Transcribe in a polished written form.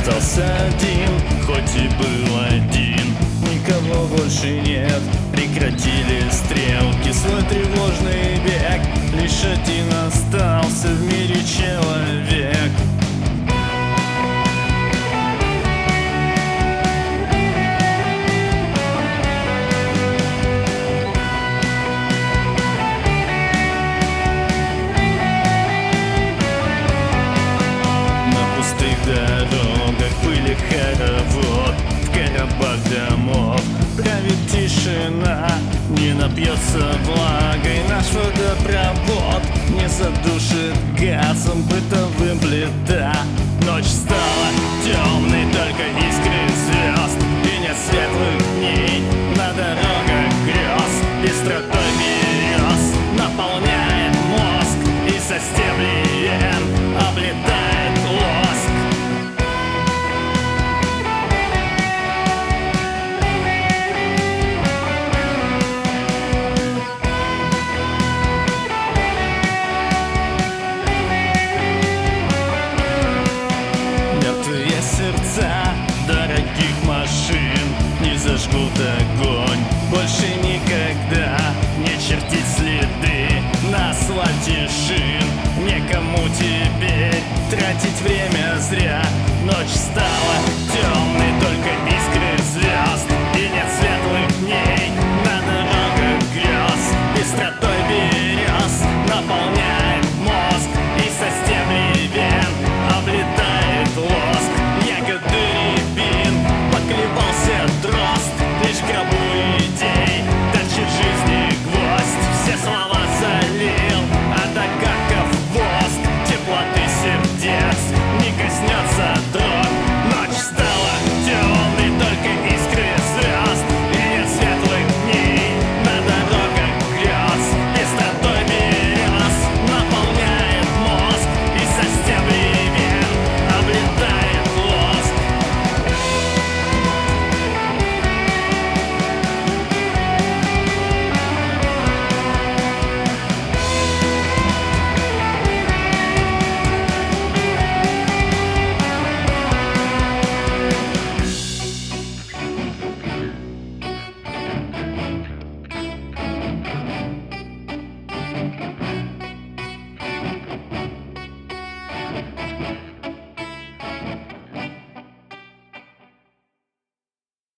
остался один, хоть и был один. Никого больше нет, прекратили стрелки свой тревожный бег. Лишь один остался в мире человек. Дорогах пыли хоровод, в коробах домов правит тишина. Не напьется влагой наш водопровод, не задушит газом бытовым плита. Ночь стала темной, только искры звезд, и нет светлых дней на дорогах грез. Быстротой берез наполняет мозг, и со стеблем облетает лоск. Сердца дорогих машин не зажгут огонь больше никогда, не чертить следы на асфальте шин. Некому теперь тратить время зря. Ночь стала темной.